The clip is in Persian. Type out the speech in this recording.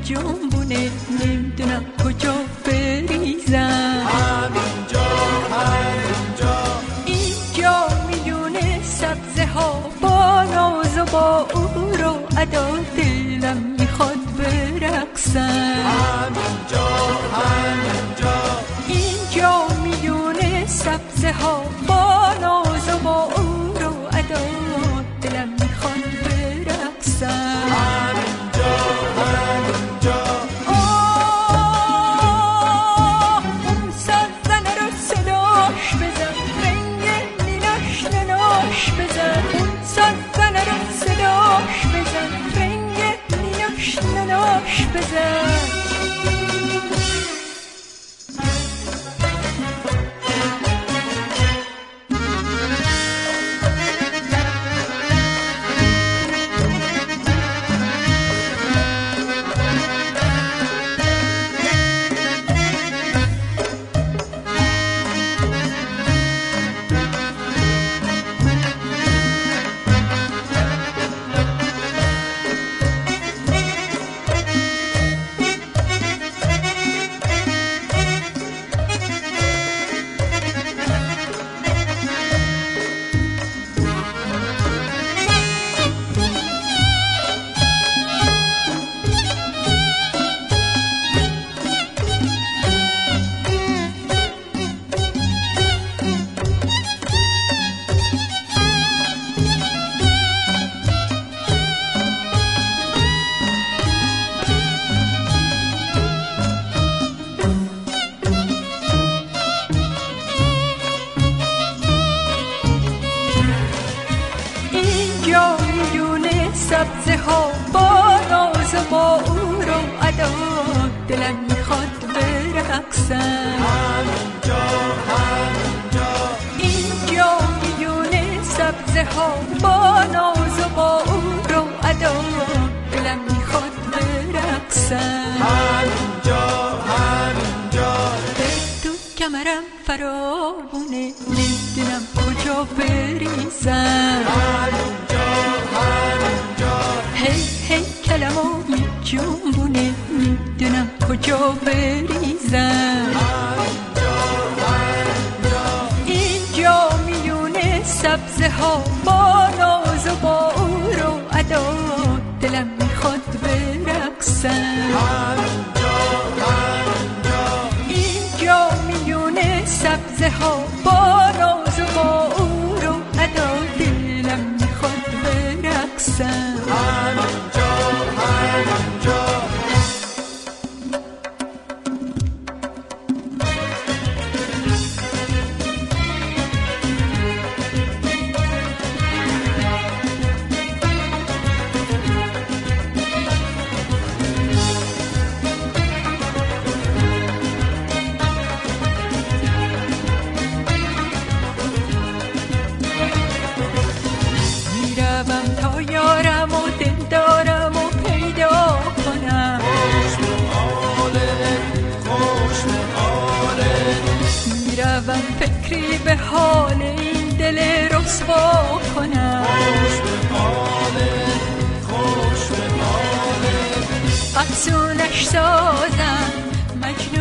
جنبونه نمیدونم کجا بریزم. همینجا اینجا میونه سبزه ها با ناز و با او رو ادا دلم میخواد برقصم. اینجا میونه سبزه ها با ناز و با او رو ادا دلم میخواد برقصم. اون سرزنه رو صداش بزن، رنگ نیلاش نناش بزن. اون سرزنه رو صداش بزن، رنگ نیلاش نناش بزن. سبزه ها با ناز و با او رو ادا دلم میخواد برقصم. اینجا میونه سبزه ها با ناز و با او رو ادا دلم میخواد برقصم. تو کمرم فرابونه نمیدونم کجا بریزم. هی کلمو می جنبونه میدونم کجا بریزم. اینجا میونه سبزه ها با ناز و با او رو ادا دلم میخواد برقصم. اینجا میونه سبزه ها با ناز و با او رو ادا دلم میخواد برقصم. میروم تا یارم و دلدارم و پیدا کنم. میروم فکری به حال این دل رسوا کنم. افسونش سازم مجنون